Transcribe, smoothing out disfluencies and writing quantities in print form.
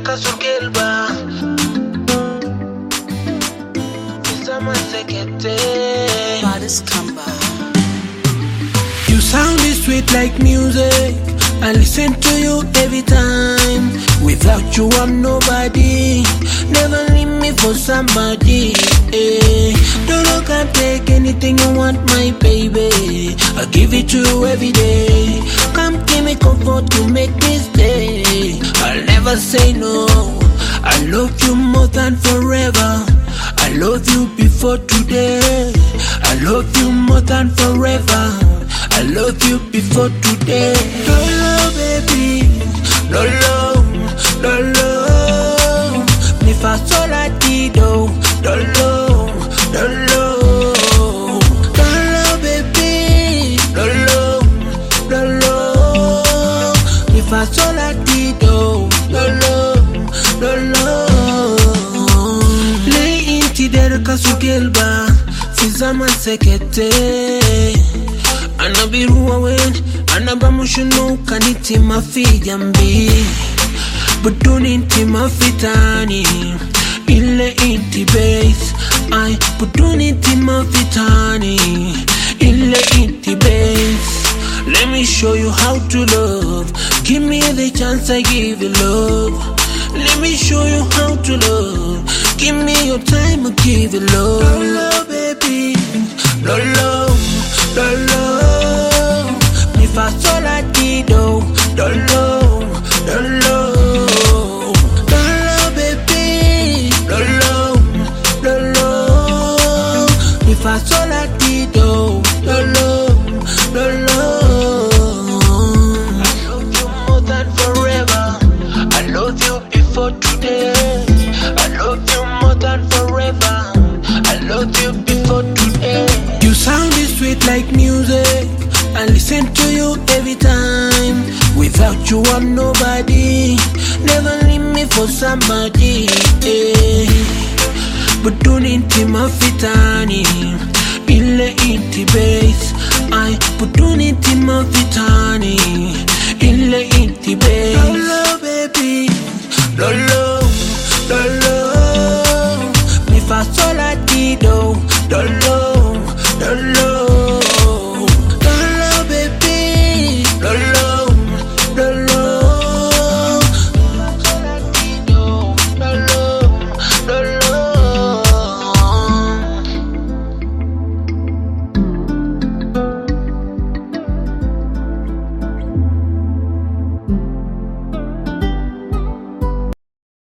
kasukelba Fisama sekete Baddest Kamba. You sound sweet like music. I listen to you every time. Without you I'm nobody. Never leave me for somebody. Don't look and take anything you want, my baby. I'll give it to you every day. Come give me comfort to make me stay. I'll never say no. I love you more than forever. I love you before today. I love you more than forever. I love you before today. Lolo, baby. Lolo, Lolo. Mi fa sola ti do. Lolo, Lolo. Lolo, baby. Lolo, Lolo. Mi fa sola ti do. Lolo, Lolo. Lei inti der kasukelba. Fizama sekete. Anabiruwa wen, anabamushunu kaniti mafijambi Buduni inti mafitani, ile inti base Ay, buduni inti mafitani, ile inti base Let me show you how to love. Give me the chance, I give you love. Let me show you how to love. Give me your time, I give you love. Lolo, baby, Lolo, Lolo. Mi fa sola ti do, Lolo, Lolo. Lolo, baby, Lolo, Lolo. Mi fa sola ti do, Lolo, Lolo. I love you more than forever. I love you before today. I love you more than forever. I love you before today. You sound sweet like music. I listen to you every time. Without you I'm nobody. Never leave me for somebody. But don't inti mafitani, ile inti base. I but don't inti mafitani, ile inti base.